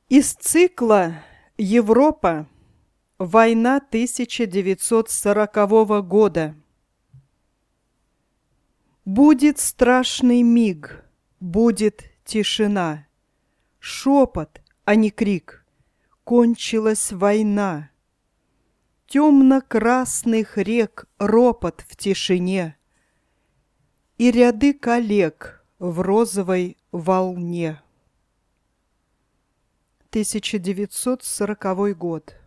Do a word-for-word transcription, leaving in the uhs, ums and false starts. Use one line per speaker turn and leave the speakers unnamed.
Из цикла «Европа. Война тысяча девятьсот сорокового года». Будет страшный миг, будет тишина, шепот, а не крик. Кончилась война. Темно-красных рек ропот в тишине и ряды коллег в розовой волне. тысяча девятьсот сороковой год.